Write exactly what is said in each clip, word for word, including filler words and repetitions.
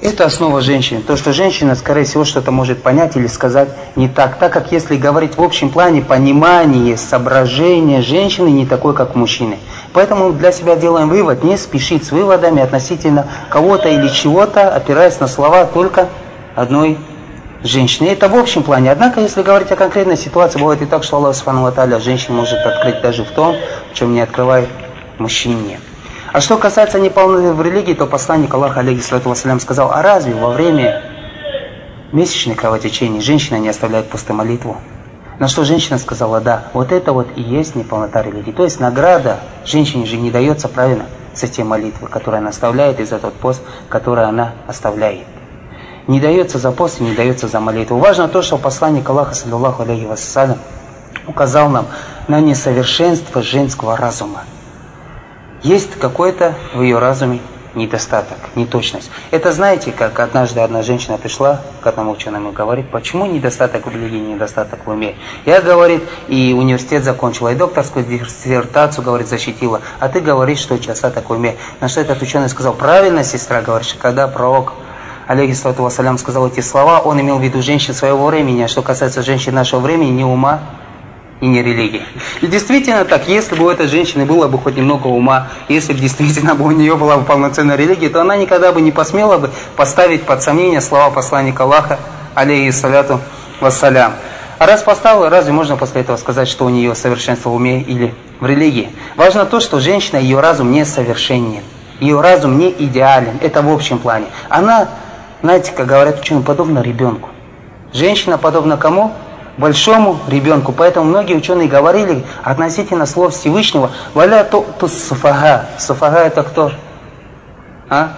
Это основа женщины. То, что женщина, скорее всего, что-то может понять или сказать не так. Так как если говорить в общем плане, понимание, соображение женщины не такое, как мужчины. Поэтому для себя делаем вывод, не спешить с выводами относительно кого-то или чего-то, опираясь на слова только одной женщины. Это в общем плане. Однако, если говорить о конкретной ситуации, бывает и так, что Аллах Субхану ва Тааля женщин может открыть даже в том, в чем не открывает мужчине. А что касается неполноты в религии, то посланник Аллаха, алейхиссалату вассалям, сказал: а разве во время месячных кровотечений женщина не оставляет пустую молитву? На что женщина сказала: да, вот это вот и есть неполнота религии. То есть награда женщине же не дается, правильно, с этой молитвы, которую она оставляет, и за тот пост, который она оставляет. Не дается за пост и не дается за молитву. Важно то, что посланник Аллаха, саллаллаху алейхи вассалям, указал нам на несовершенство женского разума. Есть какой-то в ее разуме недостаток, неточность. Это знаете, как однажды одна женщина пришла к одному ученому и говорит: почему недостаток в религии, недостаток в уме? Я, говорит, и университет закончила, и докторскую диссертацию, говорит, защитила, а ты говоришь, что недостаток в уме. На что этот ученый сказал: правильно, сестра, говоришь, когда пророк, алейхиссалату вассалям, сказал эти слова, он имел в виду женщин своего времени, а что касается женщин нашего времени, ни ума и не религии. И действительно так, если бы у этой женщины было бы хоть немного ума, если бы действительно бы у нее была бы полноценная религия, то она никогда бы не посмела бы поставить под сомнение слова посланника Аллаха, алейхиссалату вассалям. А раз поставила, разве можно после этого сказать, что у нее совершенство в уме или в религии? Важно то, что женщина, ее разум не совершенен, ее разум не идеален, это в общем плане. Она, знаете, как говорят ученые, подобна ребенку. Женщина подобна кому? Большому ребенку. Поэтому многие ученые говорили относительно слов Всевышнего: «Валя ту суфага». Суфага это кто? А?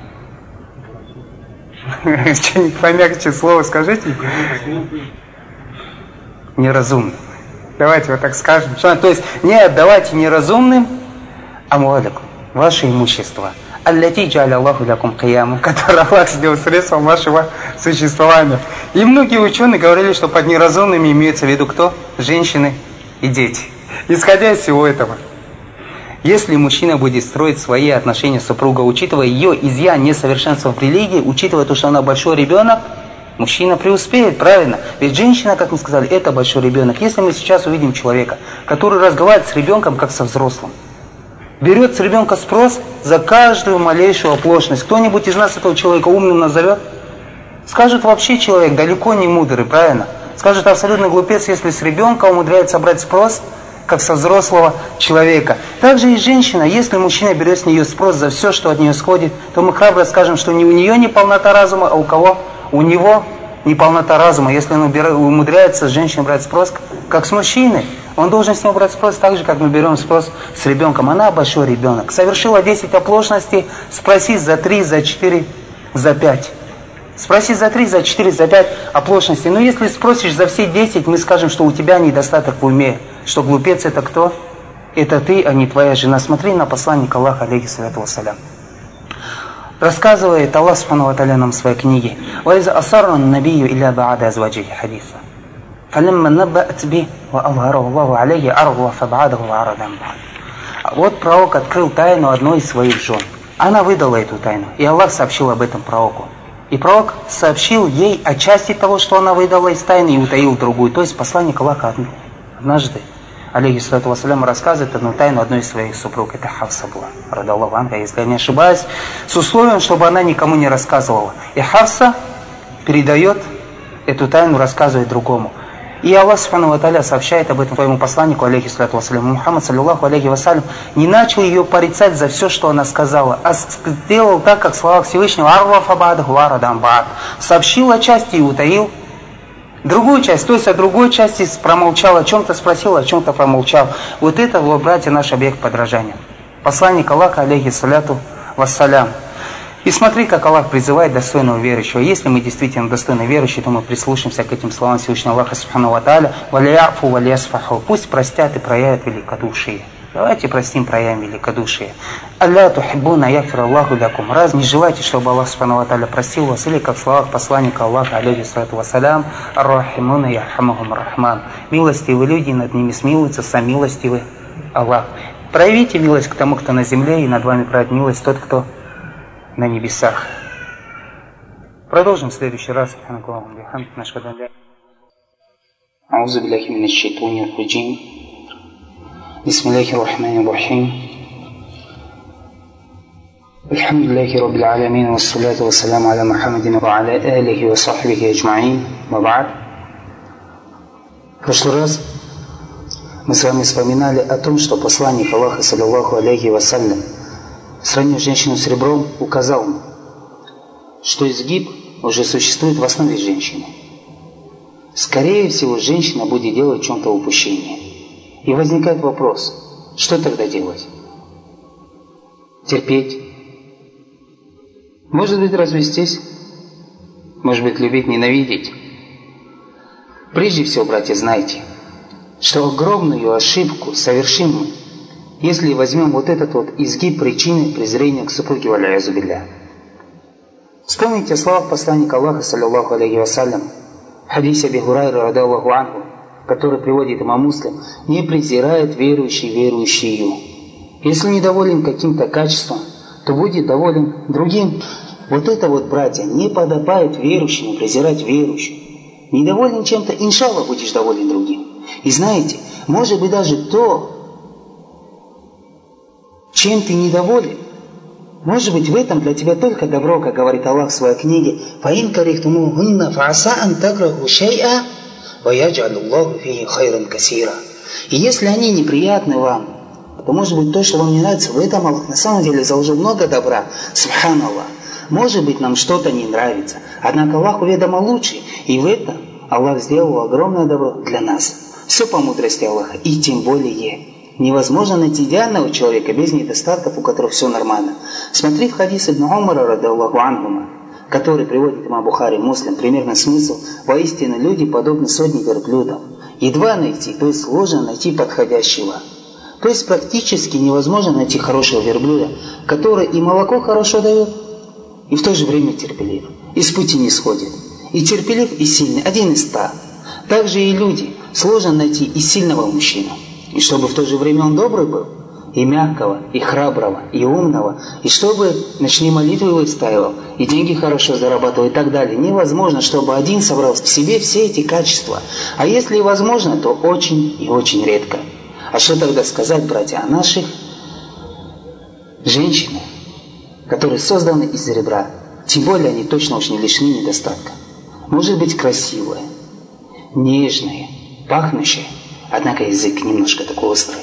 Что-нибудь помягче слово скажите. Неразумным. Давайте вот так скажем. То есть не отдавайте неразумным амваликум, ваше имущество. Аллати джа'аля Аллаху лякум кияму, который Аллах сделал средством вашего существования. И многие ученые говорили, что под неразумными имеется в виду кто? Женщины и дети. Исходя из всего этого, если мужчина будет строить свои отношения с супругой, учитывая ее изъян, несовершенство в религии, учитывая то, что она большой ребенок, мужчина преуспеет, правильно? Ведь женщина, как мы сказали, это большой ребенок. Если мы сейчас увидим человека, который разговаривает с ребенком, как со взрослым, берет с ребенка спрос за каждую малейшую оплошность. Кто-нибудь из нас этого человека умным назовет? Скажет вообще человек далеко не мудрый, правильно? Скажет абсолютно глупец, если с ребенка умудряется брать спрос, как со взрослого человека. Также и женщина, если мужчина берет с нее спрос за все, что от нее сходит, то мы храбро скажем, что не у нее не полнота разума, а у кого? У него не полнота разума. Если он умудряется с женщиной брать спрос, как с мужчиной, он должен с него брать спрос так же, как мы берем спрос с ребенком. Она большой ребенок. Совершила десять оплошностей, спроси за три, за четыре, за пять. Спроси за три, за четыре, за пять оплошностей. Но если спросишь за все десять, мы скажем, что у тебя недостаток в уме. Что глупец это кто? Это ты, а не твоя жена. Смотри на посланника Аллаха, алейхиссалату вассалям. Рассказывает Аллах Субхану ва Тааля нам в своей книге: «Ваиза асарра набию илля ба'ада азваджихи хадиса. Фалимма набба'ат би ва алгару Аллаху алейхи аргу фаб'адаху ва арадан ба'ад». Вот пророк открыл тайну одной из своих жен. Она выдала эту тайну, и Аллах сообщил об этом пророку. И пророк сообщил ей о части того, что она выдала из тайны, и утаил другую. То есть посланник Аллаха однажды, алейхиссалату вассалям, рассказывает одну тайну одной из своих супруг. Это Хафса была, радаллаху анха, если я не ошибаюсь, с условием, чтобы она никому не рассказывала. И Хафса передает эту тайну, рассказывает другому. И Аллах Субхану ва Тааля сообщает об этом своему посланнику, алейхиссалату вассалям. Мухаммад, саллиллаху алейхи вассалям, не начал ее порицать за все, что она сказала, а сделал так, как в словах Всевышнего: «Арва фабадаху арадан ба'ад». Сообщил о части и утаил другую часть, то есть о другой части промолчал, о чем-то спросил, о чем-то промолчал. Вот это, вот, братья, наш объект подражания. Посланник Аллаха, алейхиссалату вассалям. И смотри, как Аллах призывает достойного верующего. Если мы действительно достойны верующие, то мы прислушаемся к этим словам Всевышнего Аллаха Субхану ва Тааля: «Валяфу валясфаху». Пусть простят и проявят великодушие. Давайте простим, проявим великодушие. «Алля тухиббуна яхфир Аллаху лякум». Раз не желаете, чтобы Аллах Субхану ва Тааля простил вас, или как в словах посланника Аллаха, алейхиссалату вассалям: «Ар-рахимуна ярхамухум рахман». Милостивые люди, над ними смилуется сам милостивый Аллах. Проявите милость к тому, кто на земле, и над вами проявит милость тот, кто на небесах. Продолжим в следующий раз. أعوذ بالله من الشيطان الرجيم بسم الله الرحمن الرحيم الحمد لله رب العالمين والصلاة والسلام على محمد وعلى آله وصحبه أجمعين وبعد. В прошлый раз мы с вами вспоминали о том, что посланник Аллаха, саллаллаху алейхи вассалям, сравнив женщину с ребром, указал нам, что изгиб уже существует в основе женщины. Скорее всего, женщина будет делать в чем-то упущение. И возникает вопрос, что тогда делать? Терпеть? Может быть, развестись? Может быть, любить, ненавидеть? Прежде всего, братья, знайте, что огромную ошибку совершим мы, если возьмем вот этот вот изгиб причины презрения к супруге, валяязу билля. Вспомните о словах посланника Аллаха, саллаллаху алейхи вассалям, в хадисе Аби Хурайры, радиаллаху анху, который приводит имам Муслим: не презирает верующий верующую. Если недоволен каким-то качеством, то будет доволен другим. Вот это вот, братья, не подобает верующему презирать верующего. Недоволен чем-то, иншаллах, будешь доволен другим. И знаете, может быть даже то, чем ты недоволен, может быть в этом для тебя только добро, как говорит Аллах в своей книге: «Фаин карихтумухунна фааса ан такраху шай'a ва ядж'алу Аллаху фихи хайран касира». И если они неприятны вам, то может быть то, что вам не нравится, в этом Аллах на самом деле заложил много добра. Субханаллах. Может быть нам что-то не нравится, однако Аллаху ведомо лучше, и в этом Аллах сделал огромное добро для нас. Все по мудрости Аллаха, и тем более невозможно найти идеального человека без недостатков, у которого все нормально. Смотри в хадис Ибн Умара, радиаллаху анхума, который приводит имам Бухари, Муслим, примерно смысл: воистину люди подобны сотне верблюдов. Едва найти, то есть сложно найти подходящего. То есть практически невозможно найти хорошего верблюда, который и молоко хорошо дает, и в то же время терпелив, и с пути не сходит, и терпелив, и сильный, один из ста. Также и люди, сложно найти и сильного мужчину, и чтобы в то же время он добрый был, и мягкого, и храброго, и умного, и чтобы ночные молитвы выстаивал, и деньги хорошо зарабатывал, и так далее. Невозможно, чтобы один собрал в себе все эти качества. А если и возможно, то очень и очень редко. А что тогда сказать, братья, о наших женщинах, которые созданы из ребра? Тем более они точно уж не лишены недостатка. Может быть красивая, нежная, пахнущая, однако язык немножко такой острый.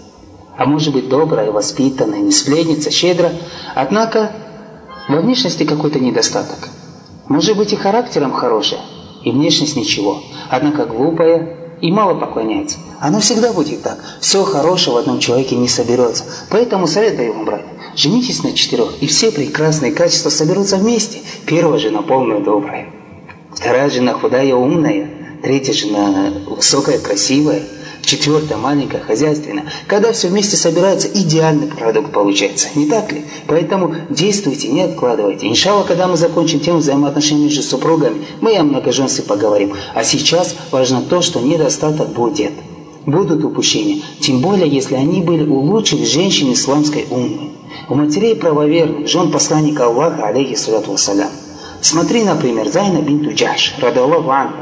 А может быть добрая, воспитанная, не сплетница, щедра, однако во внешности какой-то недостаток. Может быть и характером хорошая, и внешность ничего, однако глупая и мало поклоняется. Оно всегда будет так. Все хорошее в одном человеке не соберется. Поэтому советую вам, брат, женитесь на четырех, и все прекрасные качества соберутся вместе. Первая жена полная, добрая. Вторая жена худая, умная. Третья жена высокая, красивая. Четвертая маленькая, хозяйственная. Когда все вместе собирается, идеальный продукт получается. Не так ли? Поэтому действуйте, не откладывайте. Иншаллах, когда мы закончим тему взаимоотношений между супругами, мы о многоженстве поговорим. А сейчас важно то, что недостаток будет. Будут упущения. Тем более, если они были у лучших женщин исламской уммы. У матерей правоверных, жен посланника Аллаха, алейхи салату вассалям. Смотри, например, Зайна бинту Джахш, радиаллаху анха.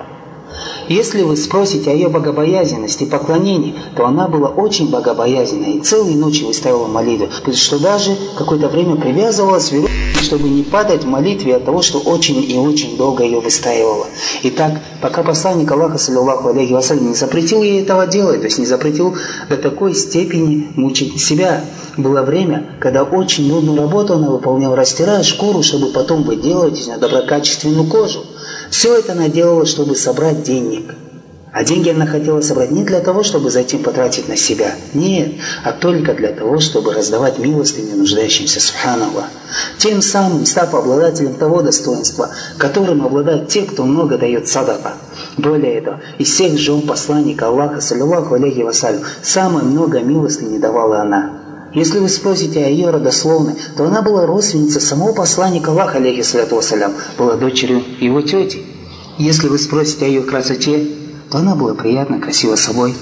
Если вы спросите о ее богобоязненности и поклонении, то она была очень богобоязненной и целые ночи выставила молитву, что даже какое-то время привязывалась верой, чтобы не падать в молитве от того, что очень и очень долго ее выстаивала. Итак, пока посланник Аллаха, саллаллаху алейхи вассалям, не запретил ей этого делать, то есть не запретил до такой степени мучить себя, было время, когда очень нудную работу она выполняла, растирая шкуру, чтобы потом выделывать из нее доброкачественную кожу. Все это она делала, чтобы собрать денег. А деньги она хотела собрать не для того, чтобы затем потратить на себя. Нет, а только для того, чтобы раздавать милостыню нуждающимся, субханаллах. Тем самым став обладателем того достоинства, которым обладают те, кто много дает садака. Более того, из всех жен посланника Аллаха, саллаллаху алейхи вассалям, самое много милостыни давала она. Если вы спросите о ее родословной, то она была родственницей самого посланника Аллаха, алейхи салату вассалям, была дочерью его тети. Если вы спросите о ее красоте, то она была приятна, красива собой.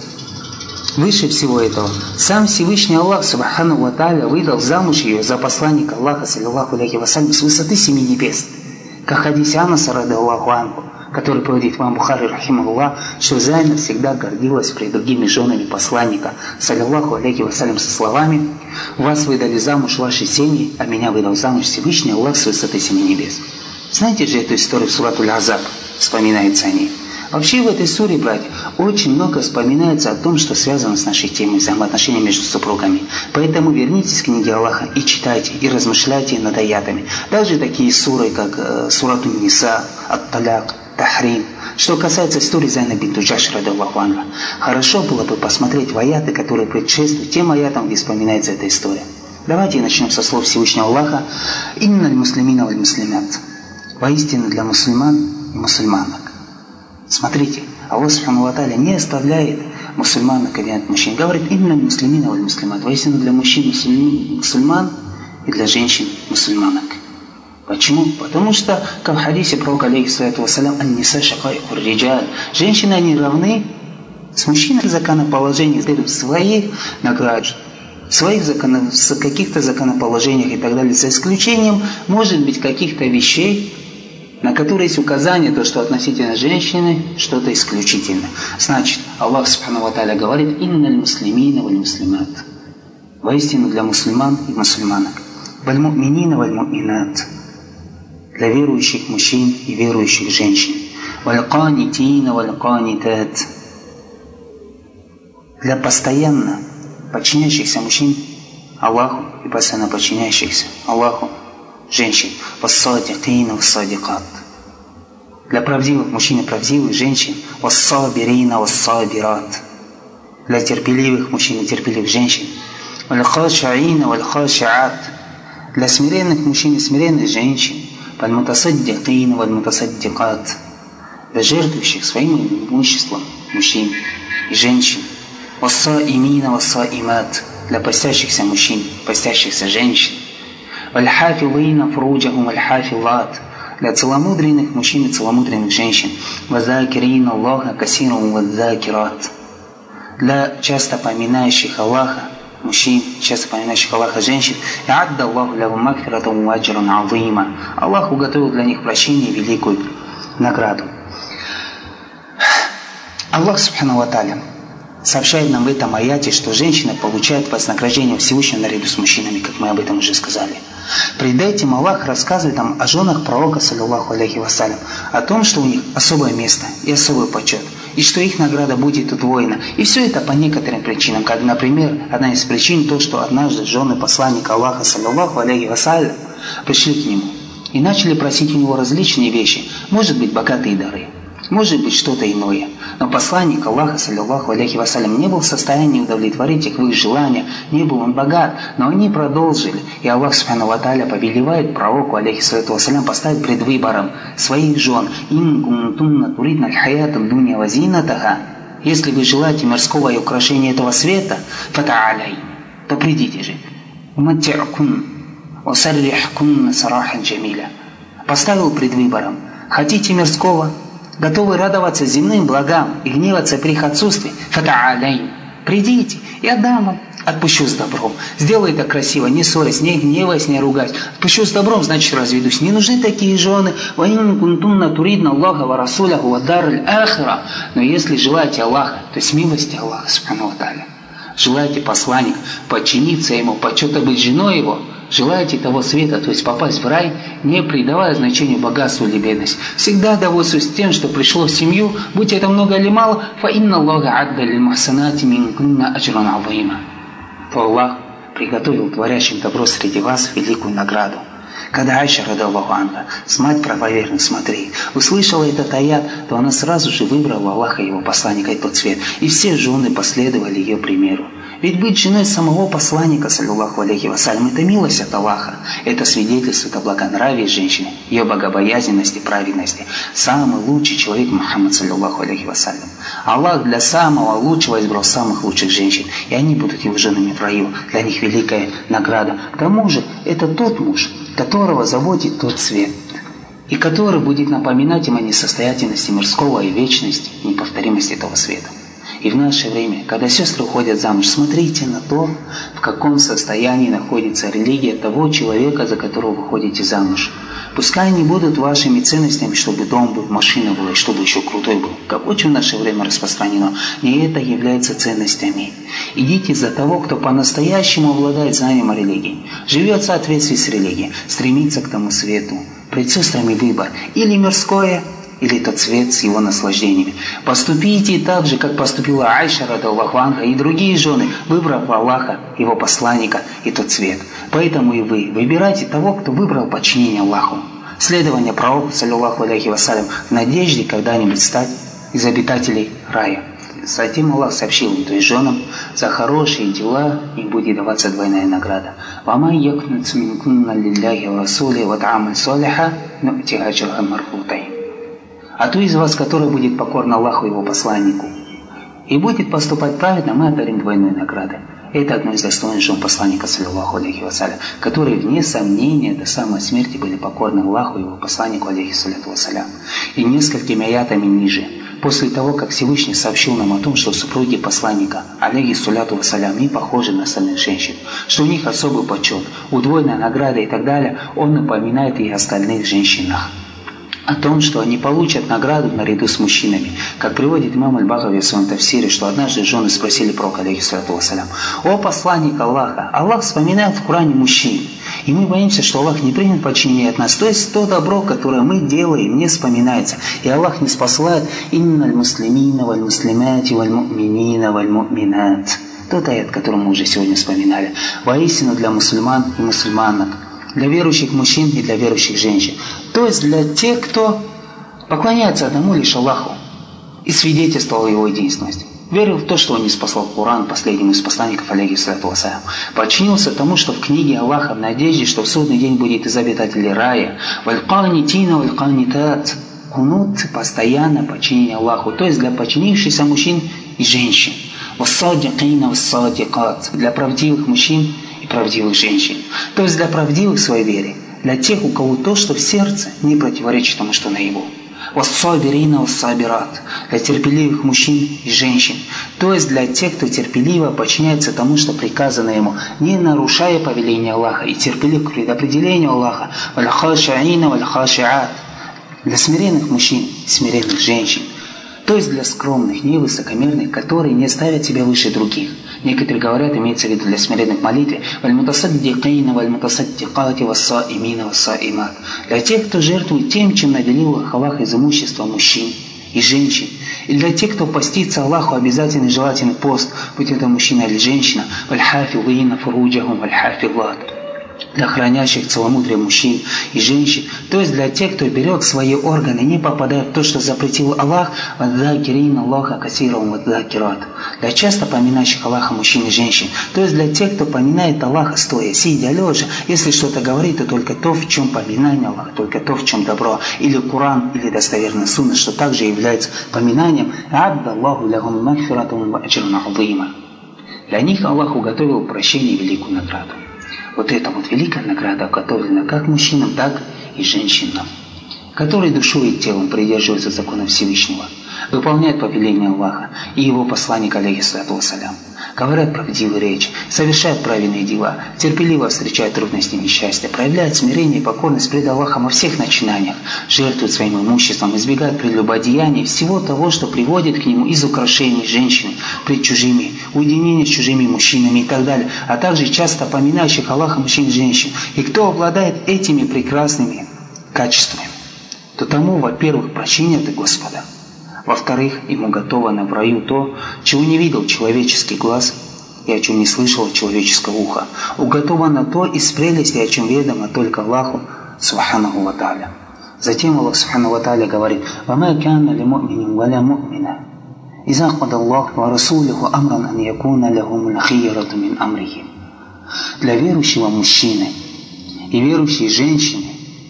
Выше всего этого, сам Всевышний Аллах, субхану ва тааля, выдал замуж ее за посланника Аллаха, саллаллаху алейхи вассалям, с высоты семи небес. Как хадис Анаса, радиаллаху анху, который приводит имам Бухари, рахимахуллах, что Зайнаб всегда гордилась перед другими женами посланника, саллиллаху алейхи вассалям, со словами: «Вас выдали замуж ваши семьи, а меня выдал замуж Всевышний Аллах с высоты семи небес». Знаете же эту историю в сурату Аль-Азаб, вспоминается о ней. Вообще в этой суре, братья, очень много вспоминается о том, что связано с нашей темой взаимоотношений между супругами. Поэтому вернитесь к книге Аллаха и читайте, и размышляйте над аятами. Даже такие суры, как э, сурату Ниса, Ат-Таляк, Тахрим. Что касается истории Зайнаб бинт Джахш, радиаллаху анха, хорошо было бы посмотреть в аяты, которые предшествуют тем аятам, где вспоминается эта история. Давайте начнем со слов Всевышнего Аллаха: «Инналь муслимина валь муслимат». Воистину для мусульман и мусульманок. Смотрите, Аллах Субхану ва Тааля не оставляет мусульманок и мужчин. Говорит: «Инналь муслимина валь муслимат». Воистину для мужчин мусульман и для женщин мусульманок. Почему? Потому что, как в хадисе пророка, алейхиссалату вассалям, «Ан-ниса шакаику р-риджаль». Женщины, они равны с мужчиной в законоположении, в своих наградах, в своих закон... в каких-то законоположениях и так далее, за исключением, может быть, каких-то вещей, на которые есть указание, то, что относительно женщины что-то исключительное. Значит, Аллах Субхану ва Тааля говорит: «Инналь муслимина валь муслимат». Воистину для мусульман и мусульманок. «Валь му'минина валь му'минат». Для верующих мужчин и верующих женщин. «Валь канитина валь канитат». Для постоянно подчиняющихся мужчин Аллаху и постоянно подчиняющихся Аллаху женщин. «Вассадикина вассадикат». Для правдивых мужчин и правдивых женщин. «Вассабирина вассабират». Для терпеливых мужчин и терпеливых женщин. «Валь-хашаина валь-хашаат». Для смиренных мужчин и смиренных женщин. «Валь-мутасаддикина валь-мутасаддикат». Для жертвующих своим имуществом мужчин и женщин. «Вассаимина вассаимат». Для постящихся мужчин, постящихся женщин. «Валь-хафилина фруджахум валь-хафилат». Для целомудренных мужчин и целомудренных женщин. «Вазакирина Аллаха касирум вазакират». Для часто поминающих Аллаха мужчин, часто поминающих Аллаха женщин. «Адда Аллаху лахум магфиратум ва аджран азима». Аллах уготовил для них прощение и великую награду. Аллах Субхану ва Тааля сообщает нам в этом аяте, что женщина получает вознаграждение Всевышнего наряду с мужчинами, как мы об этом уже сказали. Пред этим Аллах рассказывает нам о женах пророка, саллиллаху алейхи вассалям, о том, что у них особое место и особый почет, и что их награда будет удвоена. И все это по некоторым причинам, как, например, одна из причин то, что однажды жены посланника Аллаха, саллиллаху алейхи вассалям, пришли к нему и начали просить у него различные вещи, может быть, богатые дары, может быть, что-то иное. Но посланник Аллаха, саллиллаху алейхи вассалям, не был в состоянии удовлетворить их в их желания, не был он богат, но они продолжили. И Аллах Субхану ва Тааля повелевает пророку, алейхиссалату вассалям, поставить пред выбором своих жен: «Ин кунтунна туридна аль-хаята ад-дунья ва зинатаха». Если вы желаете мирского и украшения этого света, фатааляй, то придите же. Уматти'кун ва саррихкун сарахан джамиля. Поставил пред выбором: хотите мирского, готовы радоваться земным благам и гневаться при их отсутствии, фатааляй, придите, я дам вам, отпущу с добром. Сделай это красиво, не ссорясь, не гневаясь, не ругаясь. Отпущу с добром, значит разведусь. Не нужны такие жены. «Ваин кунтунна туридна Аллаха ва расуляху ва дараль ахира». Но если желаете Аллаха, то есть милости Аллаха, субхану ва тааля, желаете посланник, подчиниться ему, почета быть женой его, желаете того света, то есть попасть в рай, не придавая значению богатству или бедности. Всегда довольствуйтесь тем, что пришло в семью, будь это много или мало, фа инна Аллаха адда лиль махсанати минкунна аджран азима. То Аллах приготовил творящим добро среди вас великую награду. Когда Айша, радиаллаху анха, с мать правоверных, смотри, услышала этот аят, то она сразу же выбрала Аллаха и его посланника и тот свет. И все жены последовали ее примеру. Ведь быть женой самого посланника, саллиллаху алейхи вассалям, это милость от Аллаха. Это свидетельствует о благонравии женщины, ее богобоязненности, праведности. Самый лучший человек Мухаммад, саллиллаху алейхи вассалям. Аллах для самого лучшего избрал самых лучших женщин, и они будут его женами в раю. Для них великая награда. К тому же, это тот муж, которого заботит тот свет, и который будет напоминать им о несостоятельности мирского и вечности, неповторимости этого света. И в наше время, когда сестры уходят замуж, смотрите на то, в каком состоянии находится религия того человека, за которого вы ходите замуж. Пускай не будут вашими ценностями, чтобы дом был, машина была, и чтобы еще крутой был, как очень в наше время распространено. Не это является ценностями. Идите за того, кто по-настоящему обладает знанием о религии, живет в соответствии с религией, стремится к тому свету. Пред сестрами выбор: или мирское, или тот свет с его наслаждениями. Поступите так же, как поступила Айша радаллаху анха и другие жены, выбрав Аллаха, его посланника и тот свет. Поэтому и вы выбирайте того, кто выбрал подчинение Аллаху, следование пророку, саллиллаху алейхи вассалям, в надежде когда-нибудь стать из обитателей рая. Затем Аллах сообщил им, то есть женам, за хорошие дела им будет даваться двойная награда. وَمَنْ يَقْنُتْ مِنْكُنَّ لِلَّهِ وَرَسُولِهِ وَتَعْمَلْ صَالِحًا نُؤْتِهِ أَجْرَهَا مرتين. А ту из вас, который будет покорна Аллаху и его посланнику, и будет поступать праведно, мы одарим двойной наградой. Это одно из достоинств жен посланника, саллиллаху алейхи вассалям, которые, вне сомнения, до самой смерти были покорны Аллаху и его посланнику, алейхи салляту вассалям. И несколькими аятами ниже, после того, как Всевышний сообщил нам о том, что супруги посланника, алейхи салляту вассалям, не похожи на остальных женщин, что у них особый почет, удвоенная награда и так далее, он напоминает и о остальных женщинах. О том, что они получат награду наряду с мужчинами. Как приводит имам Аль-Багави в своем тафсире, что однажды жены спросили пророка, алейхи салляту вассалям: «О посланник Аллаха, Аллах вспоминает в Коране мужчин, и мы боимся, что Аллах не примет подчинение от нас. То есть то добро, которое мы делаем, не вспоминается. И Аллах не спасает инналь муслимина валь муслимати валь му'минина валь му'минат». Тот аят, который мы уже сегодня вспоминали. Воистину для мусульман и мусульманок, для верующих мужчин и для верующих женщин. То есть для тех, кто поклоняется одному лишь Аллаху и свидетельствовал его единственности. Верил в то, что он не спасал Коран, последнему из посланников, алейхи салляту вассалям. Подчинился тому, что в книге Аллаха, в надежде, что в судный день будет из обитателей рая. Вальканитина вальканитат. Кунут, постоянно подчинение Аллаху. То есть для подчинившихся мужчин и женщин. Вассадикина вассадикат. Для правдивых мужчин и правдивых женщин. То есть для правдивых в своей вере. Для тех, у кого то, что в сердце, не противоречит тому, что наяву. Вассабирина вассабират. Для терпеливых мужчин и женщин. То есть для тех, кто терпеливо подчиняется тому, что приказано ему, не нарушая повеления Аллаха и терпелив к предопределению Аллаха. Валь-хашиина валь-хашиат. Для смиренных мужчин и смиренных женщин. То есть для скромных, невысокомерных, которые не ставят себя выше других. Некоторые говорят, имеется в виду для смиренных молитвы, валь-мутасаддикина валь-мутасаддикати вассаимина вассаимат. Для тех, кто жертвует тем, чем наделил их Аллах из имущества мужчин и женщин. И для тех, кто постится Аллаху обязательный желательный пост, будь это мужчина или женщина, валь-хафилина фуруджахум валь-хафилат. Для хранящих целомудрие мужчин и женщин, то есть для тех, кто берет свои органы, не попадая в то, что запретил Аллах, вадзакирин Аллаха касирам вадзакират. Для часто поминающих Аллаха мужчин и женщин, то есть для тех, кто поминает Аллаха стоя, сидя, лежа, если что-то говорит, то только то, в чем поминание Аллаха, только то, в чем добро, или Коран, или достоверная сунна, что также является поминанием. Аддаллаху лахум магфиратум ва аджрун азима. Для них Аллах уготовил прощение и великую награду. Вот эта вот великая награда уготовлена как мужчинам, так и женщинам, которые душой и телом придерживаются закона Всевышнего, выполняют повеление Аллаха и его посланника, алейхи салляту вассалям, говорят правдивую речь, совершают правильные дела, терпеливо встречают трудности и несчастья, проявляют смирение и покорность пред Аллахом во всех начинаниях, жертвуют своим имуществом, избегают прелюбодеяния, всего того, что приводит к нему из украшений женщины пред чужими, уединения с чужими мужчинами и так далее, а также часто поминающих Аллаха мужчин и женщин. И кто обладает этими прекрасными качествами, то тому, во-первых, прощение от Господа. Во-вторых, ему готовано в раю то, чего не видел человеческий глаз и о чем не слышало человеческое ухо. Уготовано то из прелести, о чем ведомо только Аллаху, субханаху ва тааля. Затем Аллах, субханаху ва тааля, говорит: «Вама канна ли му'минин ва ла му'мина, иза када Аллах ва расулиху амран ан якуна лахумул хийрату мин амрихим». Для верующего мужчины и верующей женщины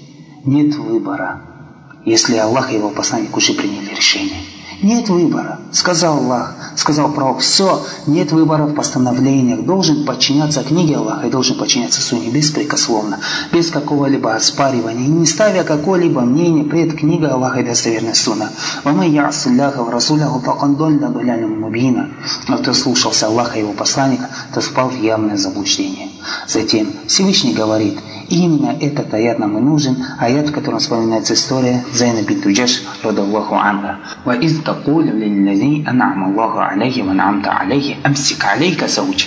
нет выбора, если Аллах и его посланник уже приняли решение. Нет выбора. Сказал Аллах, сказал пророк, все, нет выбора в постановлениях. Должен подчиняться книге Аллаха и должен подчиняться Сунне беспрекословно, без какого-либо оспаривания, не ставя какое-либо мнение пред книгой Аллаха и достоверной Сунна. «Вама я'асилляха ва расуляху факад долля дулялян мубина». Но кто слушался Аллаха и его посланника, то впал в явное заблуждение. Затем Всевышний говорит: именно этот аят нам и нужен, аят, в котором вспоминается история Зайна бинт Джаш, радаллаху анха. «Ва из такулю лиллязи ан'ама Аллаху алейхи ва ан'амта алейхи амсик алейка заучик».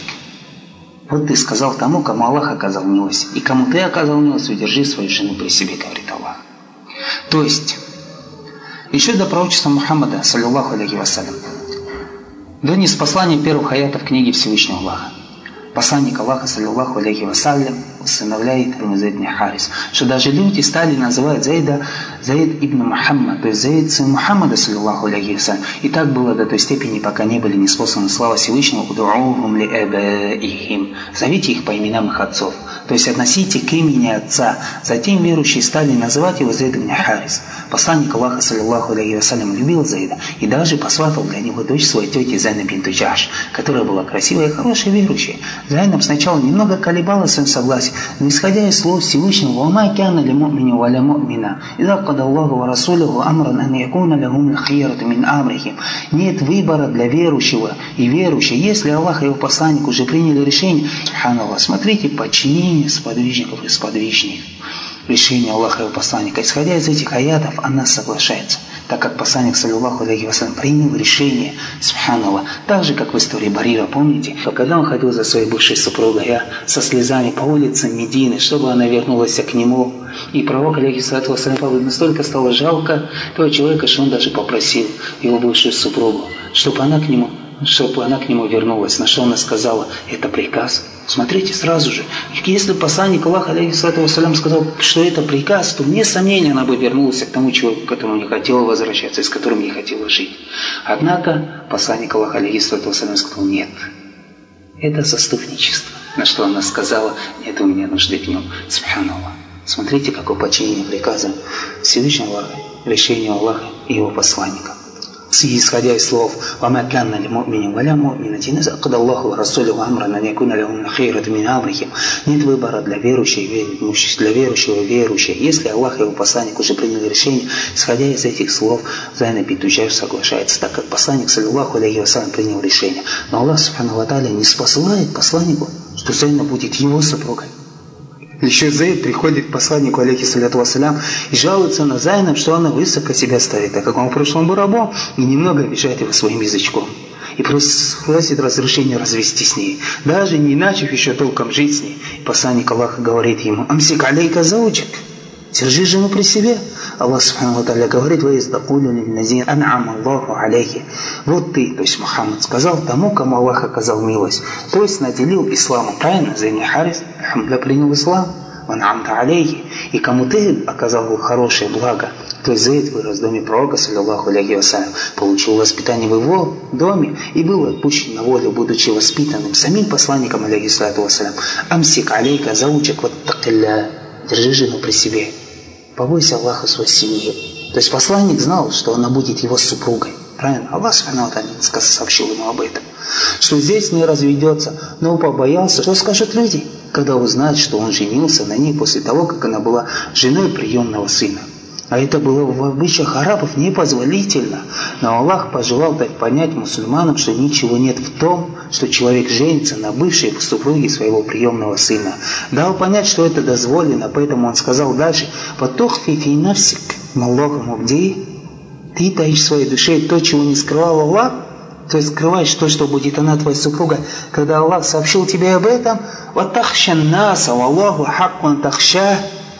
Вот ты сказал тому, кому Аллах оказал милость, и кому ты оказал милость, удержи свою жену при себе, говорит Аллах. То есть, еще до пророчества Мухаммада, саллиллаху алейхи вассалям, до ниспослания первых аятов книги Всевышнего Аллаха, посланник Аллаха, саллиллаху алейхи вассалям, устанавливает Зайд ибн Харис, что даже люди стали называть Зайда Зайд ибн Мухаммад, то есть Зайд сын Мухаммада, саллиллаху алейхи вассалям. И так было до той степени, пока не были ниспосланы слава Всевышнего, удуухум ли эбаихим, зовите их по именам их отцов, то есть относите к имени отца. Затем верующие стали называть его Зайд ибн Харис. Посланник Аллаха, саллиллаху алейхи вассалям, любил Зайда и даже посватал для него дочь своей тети Зайнаб бинт Джаш, которая была красивая и хорошая верующая. Зайнаб сначала немного колебалась в своем согласии, но исходя из слов Всевышнего, «Вама кяна ли му'мину ва ля му'мина, идha када Аллаху ва расулиху амран ан якуна лахум л-хиярату мин амрихим». Нет выбора для верующего и верующей, если Аллах и его посланник уже приняли решение. Субханаллах, смотрите, подчинение сподвижников и сподвижников. Решение Аллаха и его посланника. Исходя из этих аятов, она соглашается, так как посланник, саллиллаху алейхи вассалям, принял решение, субханаллах, так же, как в истории Барира, помните, когда он ходил за своей бывшей супругой, я, со слезами по улицам Медины, чтобы она вернулась к нему, и пророк, алейхиссалату вассалям, настолько стало жалко того человека, что он даже попросил его бывшую супругу, чтобы она к нему чтобы она к нему вернулась. На что она сказала: это приказ. Смотрите сразу же. Если посланник Аллаха, алейхиссалату вассалям, сказал, что это приказ, то вне сомнения она бы вернулась к тому человеку, к которому не хотела возвращаться и с которым не хотела жить. Однако посланник Аллаха, алейхиссалату вассалям, сказал: нет, это заступничество. На что она сказала: нет у меня нужды в нем. Субханаллах. Смотрите, какое подчинение приказа Всевышнего Аллаха, решению Аллаха и его посланника. Исходя из слов «Вама канна ли му'минин ва ля му'минатин, иза када Аллаху ва расулиху амран ан якуна лахум л-хиярату мин амрихим». Нет выбора для верующих, для верующего верующего. Если Аллах и его посланник уже приняли решение, исходя из этих слов, Зайнаб бинт Джаш соглашается, так как посланник, саллиллаху алейхи вассалям, принял решение. Но Аллах, субхану ва тааля, не спосылает посланнику, что Зайнаб будет его супругой. Еще Зайд приходит к посланнику, алейхиссалату вассалям, и жалуется на Зайнаб, что она высоко себя ставит, так как он в прошлом был рабом, и немного обижает его своим язычком. И просит разрешения развести с ней, даже не начав еще толком жить с ней. И посланник Аллаха говорит ему: «Амсик алейка заучик». Держи жену при себе. Аллах субхану ва тааля говорит: «Ва из такулю лиллязи ан'ама Аллаху алейхи». Вот ты, то есть Мухаммад, сказал тому, кому Аллах оказал милость, то есть наделил исламом. Правильно? Зайд ибн Харис, алхамдулилlah, принял ислам. «Ван'амта алейхи». И кому ты оказал хорошее благо, то есть Зайд вырос в доме пророка, саллиллаху алейхи вассалям, получил воспитание в его доме и был отпущен на волю, будучи воспитанным самим посланником, алейхиссалату вассалям. «Амсик алейка заучик ваттакилля». Держи жену при себе. Побойся Аллаха в своей семье. То есть посланник знал, что она будет его супругой. Правильно? Аллах субхану ва тааля сообщил ему об этом. Что здесь не разведется. Но побоялся, что скажут люди, когда узнают, что он женился на ней после того, как она была женой приемного сына. А это было в обычаях арабов непозволительно. Но Аллах пожелал дать понять мусульманам, что ничего нет в том, что человек женится на бывшей супруге своего приемного сына. Дал понять, что это дозволено, поэтому он сказал дальше: «Потохфи фи нафсик маллаху мубди». Ты таишь в своей душе то, чего не скрывал Аллах, то есть скрываешь то, что будет она твоя супруга, когда Аллах сообщил тебе об этом. «Ватахшан наса валлаху хаккун тахша».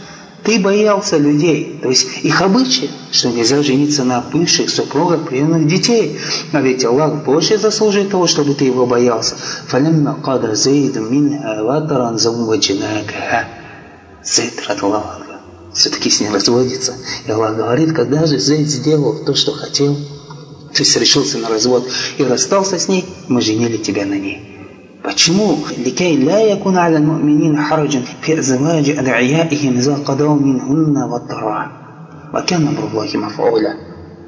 Ты боялся людей, то есть их обычаи, что нельзя жениться на бывших супругах приемных детей. А ведь Аллах больше заслуживает того, чтобы ты его боялся. «Фалямма када Зайду минха ватаран завваджинакаха». Зайд, радаллаху анху, все-таки с ней разводится. И Аллах говорит: когда же Зайд сделал то, что хотел, то есть решился на развод и расстался с ней, мы женили тебя на ней. Почему? «Ликай ла якуна аля му'минин хараджан фи азваджи ад'ияихим иза кадау минхунна ваттара. Ва кяна амруллахи маф'уля».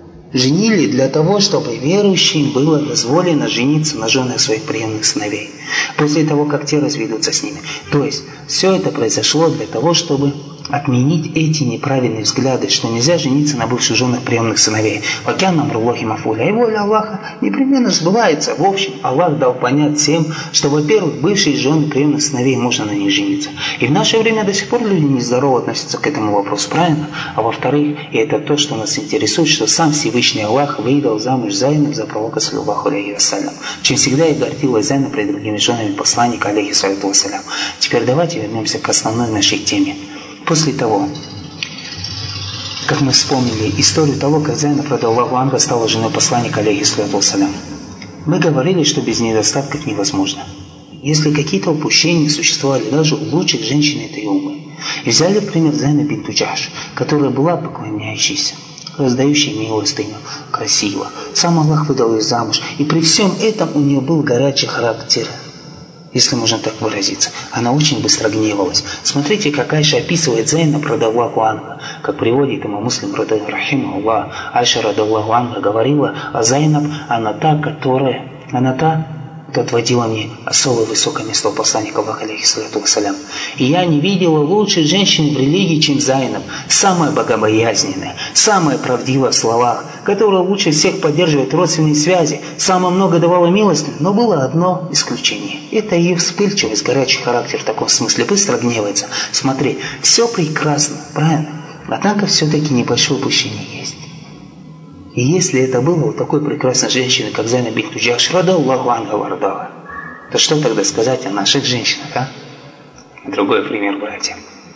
Женили для того, чтобы верующим было дозволено жениться на женах своих приемных сыновей, после того, как те разведутся с ними. То есть, все это произошло для того, чтобы отменить эти неправильные взгляды, что нельзя жениться на бывших женах приемных сыновей. Вакян амруллахи мафуля. И воля Аллаха непременно сбывается. В общем, Аллах дал понять всем, что, во-первых, бывшие жены приемных сыновей можно на них жениться. И в наше время до сих пор люди нездорово относятся к этому вопросу, правильно? А во-вторых, и это то, что нас интересует, что сам Всевышний Аллах выдал замуж Зайнаб за пророка, саллаллаху алейхи вассалям, чем всегда и гордилась Зайнаб пред другими женами посланника, алейхи саллату вассалям. Теперь давайте вернемся к основной нашей теме. После того, как мы вспомнили историю того, как Зайнаб радиаллаху анха стала женой посланника, алейхи саллату вассалям, мы говорили, что без недостатков невозможно. Если какие-то упущения существовали даже у лучших женщин этой умы. И взяли в пример Зайнаб бинту Джахш, которая была поклоняющейся, раздающей милостыню, красиво. Сам Аллах выдал ее замуж, и при всем этом у нее был горячий характер. Если можно так выразиться. Она очень быстро гневалась. Смотрите, как Айша описывает Зайнаб радаллаху анха, как приводит имам Муслим рахимахуллах. Айша радаллаху анха говорила о Зайнаб, она та, которая, она та, кто отводила мне особое высокое место у посланника Аллаха, алейхи саллату вассалям. И я не видела лучшей женщины в религии, чем Зайнаб, самая богобоязненная, самая правдивая в словах, которая лучше всех поддерживает родственные связи, самое много давала милости, но было одно исключение. Это ее вспыльчивость, горячий характер в таком смысле, быстро гневается. Смотри, все прекрасно, правильно? Однако все-таки небольшое упущение есть. И если это было у такой прекрасной женщины, как Зайнаб бинту Джахш, радаллаху анха вардала, то что тогда сказать о наших женщинах, а? Другой пример, братья.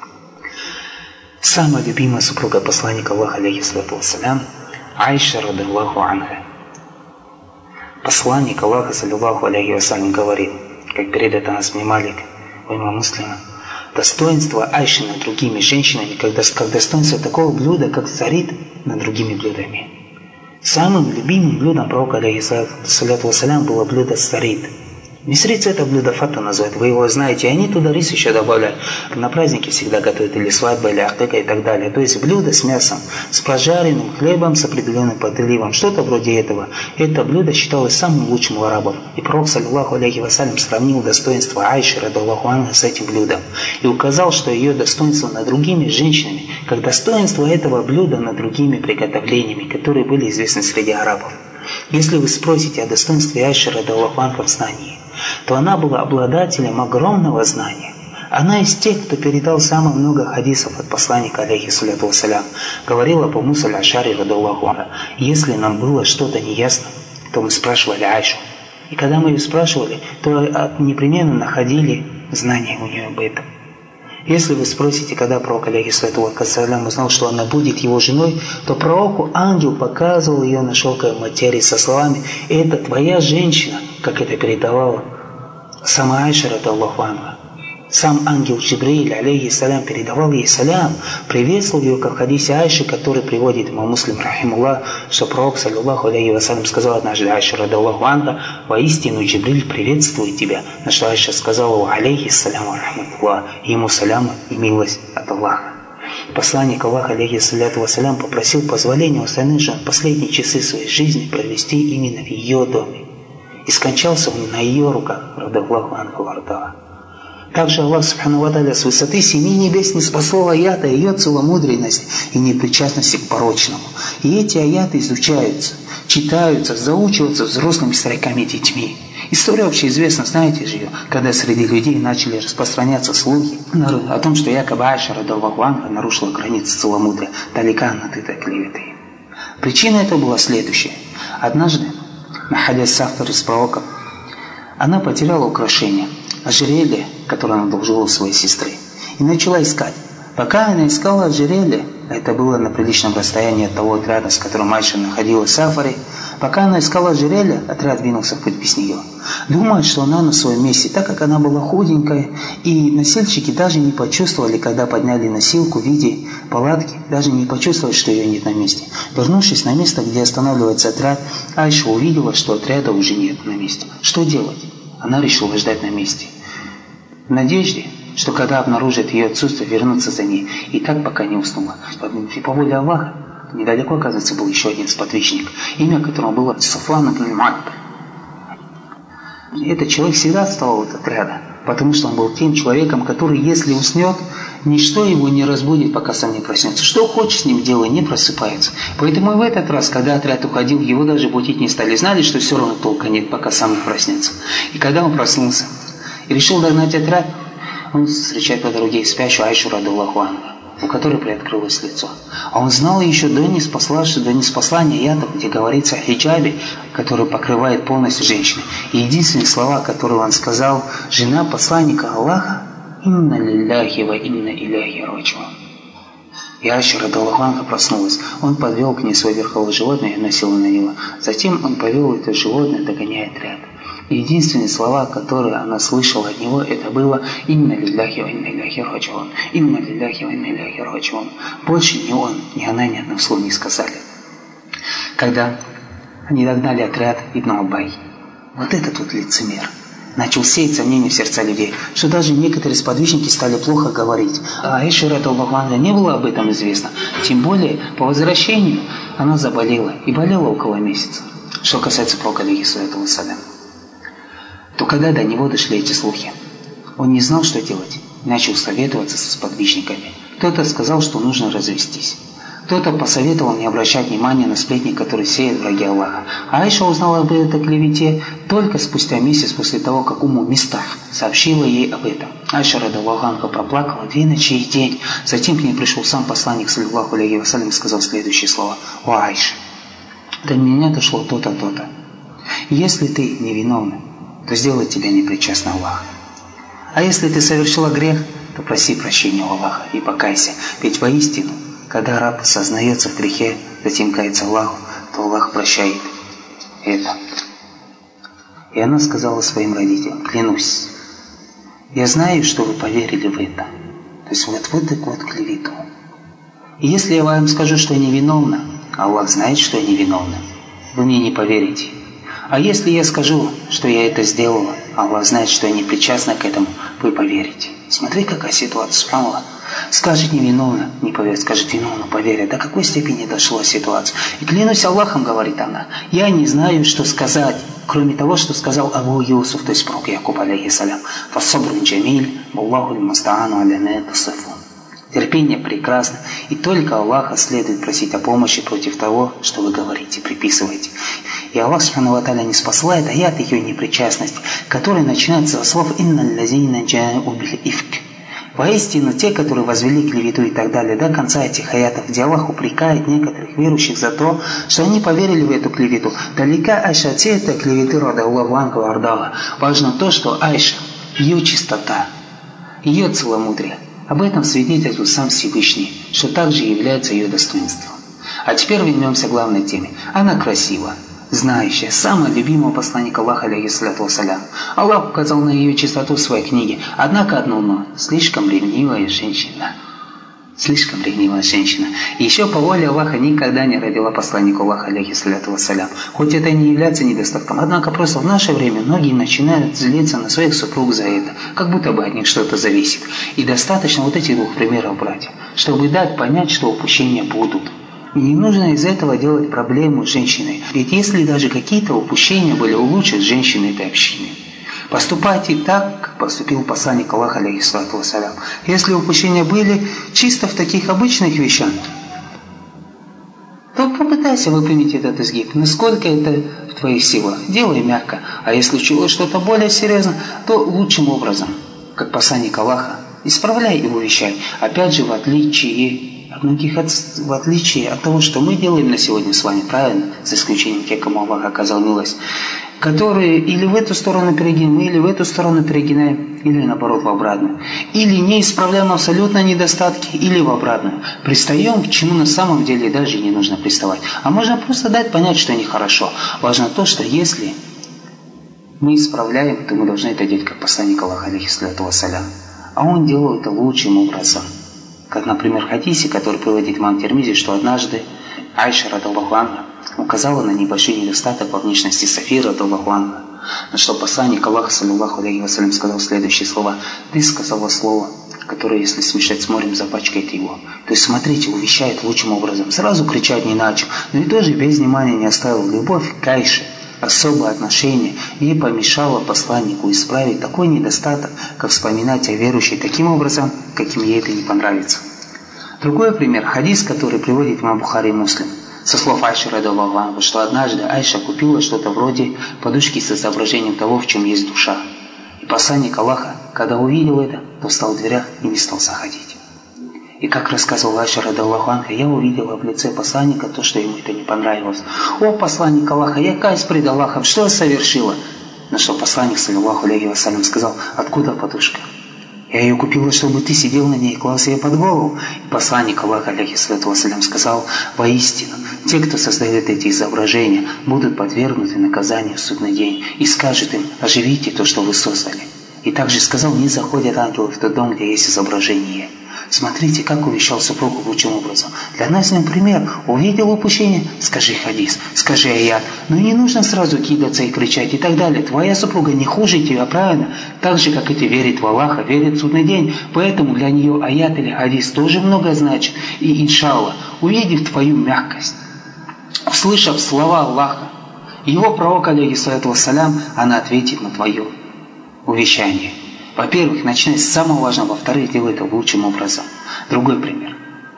Самая любимая супруга посланника Аллаха, алейхи саллату вассалям, Айша радаллаху анха. Посланник Аллаха, саллаллаху алейхи вассалям, говорит, как передает Анас бин Малик у имама Муслима, достоинство Айши над другими женщинами, как, до, как достоинство такого блюда, как царит над другими блюдами. Самым любимым блюдом пророка, алейхиссалату вассалям, было блюдо сарид. Мисрицы это блюдо фата называют, вы его знаете, и они туда рис еще добавляют. На праздники всегда готовят или свадьба, или ахтыка и так далее. То есть блюдо с мясом, с прожаренным хлебом, с определенным подливом, что-то вроде этого. Это блюдо считалось самым лучшим у арабов. И пророк, саллаллаху алейхи вассалям, сравнил достоинство Айши радаллаху анха с этим блюдом. И указал, что ее достоинство над другими женщинами, как достоинство этого блюда над другими приготовлениями, которые были известны среди арабов. Если вы спросите о достоинстве Айши радаллаху анха в знании, то она была обладателем огромного знания. Она из тех, кто передал самое много хадисов от посланника, алейхи саллату вассалям. Говорил Абу Муса аль-Ашари радаллаху анху, если нам было что-то неясно, то мы спрашивали Айшу. И когда мы ее спрашивали, то непременно находили знания у нее об этом. Если вы спросите, когда пророк, алейхи саллату вассалям, узнал, что она будет его женой, то пророку ангел показывал ее на шелковой материи со словами: «Это твоя женщина», как это передавала сама Айша радаллаху анха. Сам ангел Джибраиль, алейхиссалям, передавал ей салям, приветствовал ее, как в хадисе Айши, который приводит имам Муслим рахимуллах, что пророк, саллаллаху алейхи вассалям, сказал однажды Айше радаллаху анха: «Воистину Джибраиль приветствует тебя», на что Айша сказала: «Алейхиссалям рахматуллах», ему салям и милость от Аллаха. Посланник Аллаха, алейхи салляту вассалям, попросил позволения у остальных жен последние часы своей жизни провести именно в ее доме. И скончался он на ее руках, радаллаху анху вардала. Также Аллах субхану ва тааля с высоты семи небес не спаслал аята ее целомудренности и непричастности к порочному. И эти аяты изучаются, читаются, заучиваются взрослыми стариками и детьми. История общеизвестна, знаете же ее, когда среди людей начали распространяться слухи о том, что якобы Айша радаллаху анха нарушила границы целомудрия, далека от этой клеветы. Причина этого была следующая. Однажды, находясь с автором из пророков, она потеряла украшение, ожерелье, которое она одолжила у своей сестры, и начала искать. Пока она искала ожерелье, это было на приличном расстоянии от того отряда, с которым Айша находилась в сафаре, пока она искала ожерелье, отряд двинулся в путь без нее. Думая, что она на своем месте, так как она была худенькая, и носильщики даже не почувствовали, когда подняли носилку в виде палатки, даже не почувствовали, что ее нет на месте. Вернувшись на место, где останавливается отряд, Айша увидела, что отряда уже нет на месте. Что делать? Она решила ждать на месте, в надежде, что когда обнаружит ее отсутствие, вернуться за ней. И так пока не уснула. И по воле Аллаха, недалеко, оказывается, был еще один сподвижник, имя которого было Сафван ибн Му'атт. Этот человек всегда отставал от отряда. Потому что он был тем человеком, который, если уснет, ничто его не разбудит, пока сам не проснется. Что хочет с ним делай, не просыпается. Поэтому и в этот раз, когда отряд уходил, его даже будить не стали. Знали, что все равно толка нет, пока сам не проснется. И когда он проснулся и решил догнать отряд, он встречает по дороге спящую Айшу радиаллаху анха, у которой приоткрылось лицо. А он знал еще до неспослания, до неспослания аята, где говорится о хиджабе, который покрывает полностью женщины. И единственные слова, которые он сказал: жена посланника Аллаха, «Инна лилляхи ва инна иляхи раджиун». И Айша радиаллаху анха проснулась. Он подвел к ней свое верховое животное и носил на него. Затем он повел это животное, догоняя отряд. И единственные слова, которые она слышала от него, это было «Инна лилляхи ва инна иляхи раджиун». «Инна лилляхи ва инна иляхи раджиун». Больше ни он, ни она ни одного слова не сказали. Когда они догнали отряд Ибн Убай, вот этот вот лицемер начал сеять сомнения в сердца людей, что даже некоторые сподвижники стали плохо говорить. А Айше радиаллаху анха не было об этом известно. Тем более, по возвращению она заболела, и болела около месяца. Что касается пророка, алейхиссалату вассалям, то когда до него дошли эти слухи, он не знал, что делать, и начал советоваться со сподвижниками. Кто-то сказал, что нужно развестись. Кто-то посоветовал не обращать внимания на сплетни, которые сеют враги Аллаха. А Айша узнала об этой клевете только спустя месяц после того, как Умму Мистах сообщила ей об этом. Айша радиаллаху анха проплакала две ночи и день. Затем к ней пришел сам посланник, саллаллаху алейхи вассалям, и сказал следующие слова: «О, Айша, до меня дошло то-то, то-то. Если ты невиновна, то сделает тебя непричастным Аллах. А если ты совершила грех, то проси прощения у Аллаха и покайся. Ведь воистину, когда раб сознается в грехе, затем кается Аллаху, то Аллах прощает это». И она сказала своим родителям: «Клянусь, я знаю, что вы поверили в это». То есть вот вот так вот клевету. И если я вам скажу, что я невиновна, Аллах знает, что я невиновна, вы мне не поверите. А если я скажу, что я это сделала, Аллах знает, что я не причастна к этому, вы поверите. Смотри, какая ситуация, субханаллах. Скажет невиновна, не поверит, скажет виновна, поверит. До какой степени дошла ситуация. И клянусь Аллахом, говорит она, я не знаю, что сказать, кроме того, что сказал Абу Юсуф, то есть пророк Якуб, алейхиссалям. «Фассабрун джамиль, Аллаху лимастаану аля ма тасифун». Терпение прекрасно, и только Аллаха следует просить о помощи против того, что вы говорите, приписываете. И Аллах субхану ва тааля не спасает аят ее непричастности, который начинается со слов «Инна лазина джа'у биль ифк». Воистину, те, которые возвели клевету и так далее, до конца этих аятов, где Аллах упрекает некоторых верующих за то, что они поверили в эту клевету. Далека Айша от всей этой клеветы радиаллаху анха ва ардага. Важно то, что Айша, ее чистота, ее целомудрие, об этом свидетельствует сам Всевышний, что также является ее достоинством. А теперь вернемся к главной теме. Она красива, знающая, самая любимая посланника Аллаха, алейхиссалату вассалям. Аллах указал на ее чистоту в своей книге. Однако одно но, слишком ревнивая женщина. Слишком ревнивая женщина. И еще по воле Аллаха никогда не родила посланника Аллаха, алейхиссалату вассалям. Хоть это и не является недостатком, однако просто в наше время многие начинают злиться на своих супруг за это, как будто бы от них что-то зависит. И достаточно вот этих двух примеров брать, чтобы дать понять, что упущения будут. И не нужно из этого делать проблему с женщиной. Ведь если даже какие-то упущения были, улучшат женщины этой общины. Поступайте так, как поступил посланник Аллаха, алейхиссалату вассалям. Если упущения были чисто в таких обычных вещах, то попытайся выпрямить этот изгиб. Насколько это в твоих силах. Делай мягко. А если случилось что-то более серьезное, то лучшим образом, как посланник Аллаха, исправляй и увещай. Опять же, в отличие от многих, от, в отличие от того, что мы делаем на сегодня с вами, правильно, за исключением тех, кому Аллах оказал милость, которые или в эту сторону перегинаем, или в эту сторону перегинаем, или наоборот в обратную. Или не исправляем абсолютно недостатки, или в обратную. Пристаем, к чему на самом деле даже не нужно приставать. А можно просто дать понять, что нехорошо. Важно то, что если мы исправляем, то мы должны это делать как посланник Аллаха, алейхиссалату вассалям. А он делал это лучшим образом. Как, например, в хадисе, который приводит имам Тирмизи, что однажды Айша радиаллаху анха указала на небольшой недостаток во внешности Софии радиаллаху анха, на что посланник Аллаха, саллаллаху алейхи вассалям, сказал следующие слова: «Ты сказала слово, которое, если смешать с морем, запачкает его». То есть, смотрите, увещает лучшим образом. Сразу кричать не начал, но и тоже без внимания не оставил. Любовь к Айше особое отношение и помешало посланнику исправить такой недостаток, как вспоминать о верующей таким образом, каким ей это не понравится. Другой пример, хадис, который приводит имам Бухари и Муслим. Со слов Айши радиаллаху анха, что однажды Айша купила что-то вроде подушки с изображением того, в чем есть душа. И посланник Аллаха, когда увидел это, то встал в дверях и не стал заходить. И как рассказывал Айша радиаллаху анха, я увидела в лице посланника то, что ему это не понравилось. «О, посланник Аллаха, я каюсь пред Аллахом, что я совершила?» На что посланник, саллаллаху алейхи вассалям, сказал: «Откуда подушка? Я ее купила, чтобы ты сидел на ней и клал себе под голову». И посланник Аллаха, алейхиссалату вассалям, сказал: «Воистину, те, кто создает эти изображения, будут подвергнуты наказанию в судный день, и скажут им: оживите то, что вы создали». И также сказал: «Не заходят ангелы в тот дом, где есть изображение». Смотрите, как увещал супругу лучшим образом. Для нас, например, увидел упущение, скажи хадис, скажи аят. Но не нужно сразу кидаться и кричать и так далее. Твоя супруга не хуже тебя, правильно? Так же, как и ты верит в Аллаха, верит в судный день. Поэтому для нее аят или хадис тоже много значит. И иншаллах, увидев твою мягкость, услышав слова Аллаха, его пророка, алейхиссалату вассалям, она ответит на твое увещание. Во-первых, начинай с самого важного, во-вторых, делай это лучшим образом. Другой пример.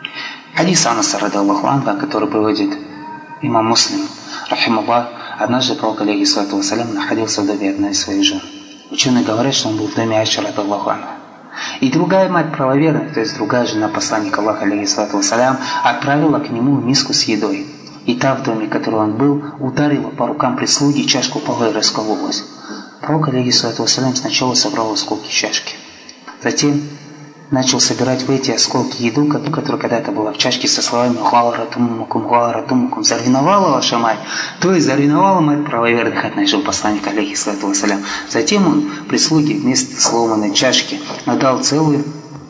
Хадис Анаса радиаллаху анху, который приводит имам Муслим, рахималлах, однажды пророк, алейхиссалату вассалям, находился в доме одной из своих жен. Ученые говорят, что он был в доме Айши радиаллаху анха. И другая мать правоверная, то есть другая жена посланника Аллаха, алейхиссалату вассалям, отправила к нему миску с едой. И та в доме, в которой он был, ударила по рукам прислуги, чашку упала и раскололась. Пророк, алейхиссалату вассалям, сначала собрал осколки чашки. Затем начал собирать в эти осколки еду, которая когда-то была в чашке, со словами «Хуала ратуммукум, хуала ратуммукум». Заревновала ваша мать, то есть заревновала мать правоверных, относил посланник, алейхиссалату вассалям. Затем он прислуге вместо сломанной чашки отдал целую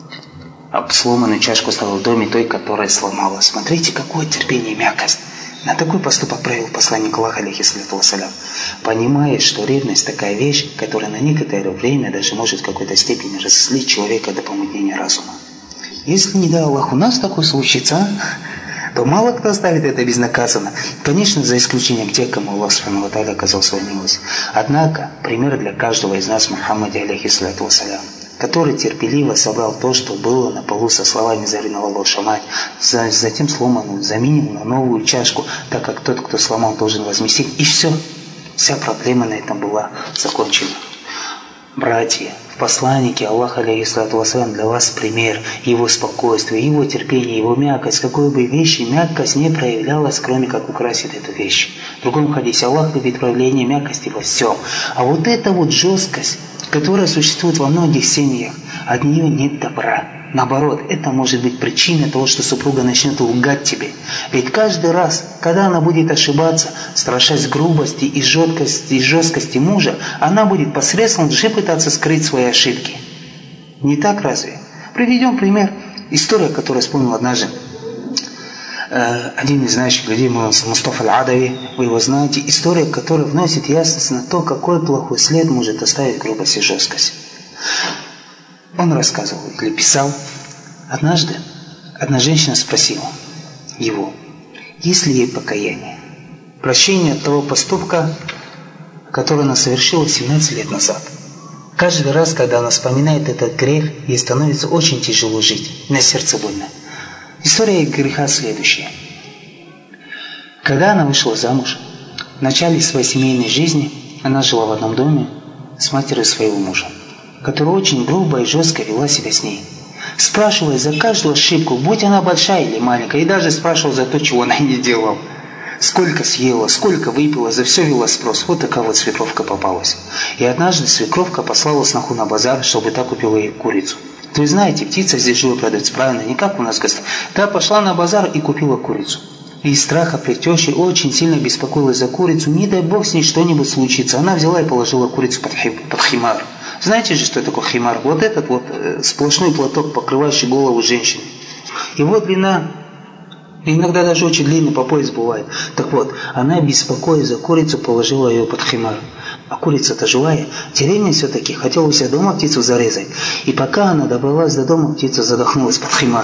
сломанную чашку, стала в доме той, которая сломала. Смотрите, какое терпение и мягкость. На такой поступок проявил посланник Аллаха, алейхиссалату вассалям, понимая, что ревность такая вещь, которая на некоторое время даже может в какой-то степени разозлить человека до помутнения разума. Если не дай Аллах у нас такое случится, то мало кто оставит это безнаказанно. Конечно, за исключением тех, кому Аллах субхану ва тааля оказал свою милость. Однако, пример для каждого из нас Мухаммаде, алейхиссалату вассалям, который терпеливо собрал то, что было на полу со словами «Заревновала ваша мать», затем сломанную заменил на новую чашку, так как тот, кто сломал, должен возместить. И все. Вся проблема на этом была закончена. Братья, в посланнике Аллаха, алейхиссалату вассалям, для вас пример его спокойствия, его терпения, его мягкость. Какой бы вещи мягкость не проявлялась, кроме как украсит эту вещь. В другом хадисе: Аллах любит проявление мягкости во всем. А вот эта вот жесткость, которая существует во многих семьях, от нее нет добра. Наоборот, это может быть причиной того, что супруга начнет лгать тебе. Ведь каждый раз, когда она будет ошибаться, страшась грубости и жесткости, и жесткости мужа, она будет посредством лжи пытаться скрыть свои ошибки. Не так разве? Приведем пример. История, которую я вспомнил однажды. Один из знающих людей, Мустафа Аль-Адави, вы его знаете. История, которая вносит ясность на то, какой плохой след может оставить грубость и жесткость. Он рассказывал или писал: однажды одна женщина спросила его, есть ли ей покаяние, прощение от того поступка, который она совершила семнадцать лет назад. Каждый раз, когда она вспоминает этот грех, ей становится очень тяжело жить, на сердце больно. История греха следующая. Когда она вышла замуж, в начале своей семейной жизни она жила в одном доме с матерью своего мужа, которая очень грубо и жестко вела себя с ней, спрашивая за каждую ошибку, будь она большая или маленькая, и даже спрашивала за то, чего она не делала. Сколько съела, сколько выпила, за все вела спрос. Вот такая вот свекровка попалась. И однажды свекровка послала сноху на базар, чтобы та купила ей курицу. То есть, знаете, птица здесь живо продается, правильно, не как у нас гость. Та пошла на базар и купила курицу. И из страха пред тещей очень сильно беспокоилась за курицу. Не дай бог с ней что-нибудь случится. Она взяла и положила курицу под, хи, под химар. Знаете же, что такое химар? Вот этот вот э, сплошной платок, покрывающий голову женщины. Его длина иногда даже очень длинный, по пояс бывает. Так вот, она, беспокоясь за курицу, положила ее под химар. А курица-то живая. Деревня все-таки хотела у себя дома птицу зарезать. И пока она добралась до дома, птица задохнулась под химар.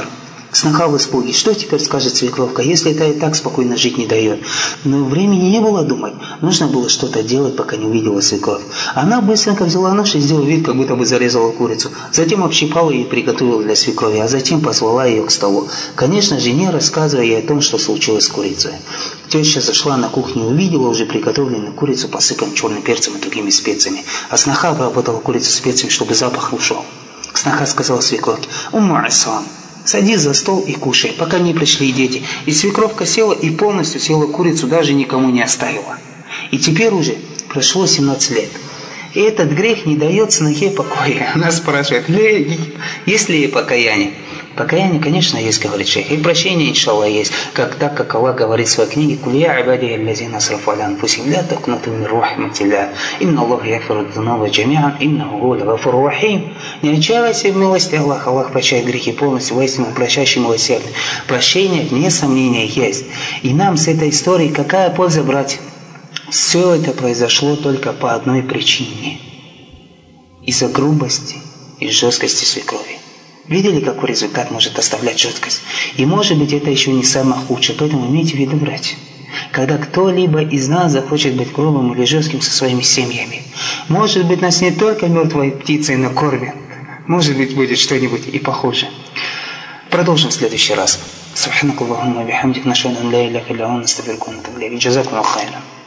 Сноха в испуге. Что теперь скажет свекровка, если это и так спокойно жить не дает? Но времени не было думать. Нужно было что-то делать, пока не увидела свекровь. Она быстренько взяла нож и сделала вид, как будто бы зарезала курицу. Затем общипала и приготовила для свекрови, а затем позвала ее к столу. Конечно же, не рассказывая ей о том, что случилось с курицей. Теща зашла на кухню и увидела уже приготовленную курицу, посыпанную черным перцем и другими специями. А сноха обработала курицу специями, чтобы запах ушел. Сноха сказала свекровке: «Умму Ислам, садись за стол и кушай, пока не пришли дети». И свекровка села и полностью съела курицу, даже никому не оставила. И теперь уже прошло семнадцать лет. И этот грех не дает снохе покоя. Она спрашивает: есть ли покаяние? Покаяние, конечно, есть, говорит шейх. И прощение, иншаллах, есть. Как так, как Аллах говорит в своей книге: «Куль я ибади аллазина асрафу аля анфусихим ла такнату мин рахматиллах. Инна Аллаха ягфиру дзунуба джамиан, иннаху гуаль гафур рахим». Не отчаивайся в милости Аллаха. Аллах прощает грехи полностью, воистину прощающий, милосердный. Прощение, вне сомнения, есть. И нам с этой историей какая польза, братья? Все это произошло только по одной причине. Из-за грубости и жесткости свекрови. Видели, какой результат может оставлять жесткость? И может быть, это еще не самое худшее. Поэтому имейте в виду, братья, когда кто-либо из нас захочет быть грубым или жестким со своими семьями, может быть, нас не только мертвой птицей накормят, может быть, будет что-нибудь и похуже. Продолжим в следующий раз. Субханакаллахумма бихамдик, нашхаду ан ла иляха илля анта, настагфирука ва натубу илейк. Джазакумуллаху хайран.